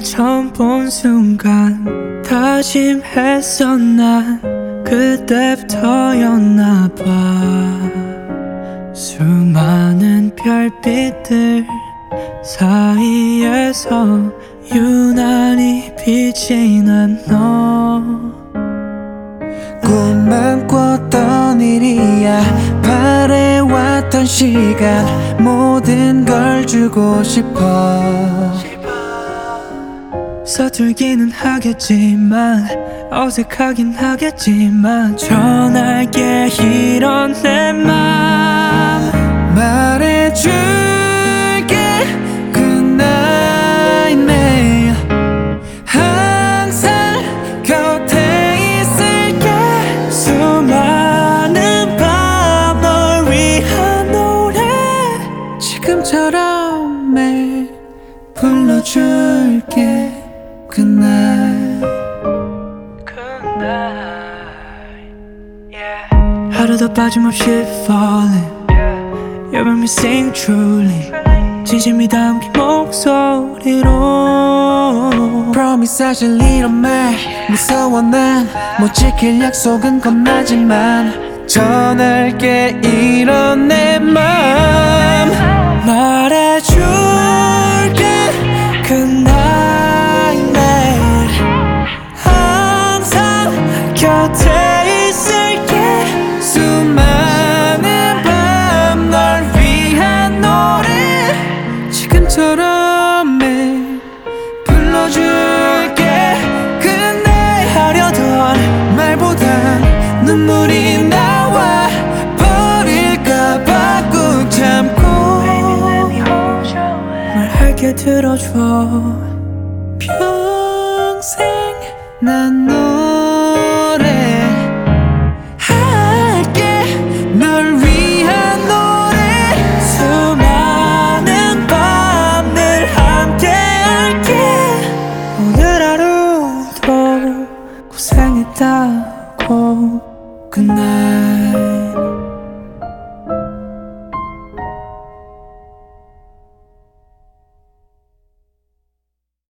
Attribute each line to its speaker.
Speaker 1: 처음 본 순간 다짐했어. 난 그때부터였나 봐. 수많은 별빛들 사이에서 유난히 빛이 난 너.
Speaker 2: 꿈만 꿨던 일이야. 바래왔던 시간 모든 걸 주고 싶어.
Speaker 1: 서툴기는 하겠지만 어색하긴 하겠지만 전할게 이런 내 맘.
Speaker 2: 말해줄게 good night 매일 항상 곁에 있을게.
Speaker 1: 수많은 밤 널 위한 노래
Speaker 2: 지금처럼 매일 불러줄게 good night.
Speaker 1: 하루도 빠짐없이 falling You're my missing truly 진심이 담긴 목소리로
Speaker 2: Promise 사실 이런 말 무서워. 난 못 지킬 약속은 겁나지만 전할게 이런 내 맘.
Speaker 1: 말해줄게 good night 매일 항상 곁에 있을게.
Speaker 2: 수많은 밤 널 위한 노래 지금처럼 매일 불러줄게 good night.
Speaker 1: 하려던
Speaker 2: 말보단 눈물이 나와 버릴까봐 꾹 참고
Speaker 1: 말할게 들어줘.
Speaker 2: 평생 난 노래할게 널 위한 노래.
Speaker 1: 수많은 밤을 함께할게. 오늘 하루도 고생했다고 good night.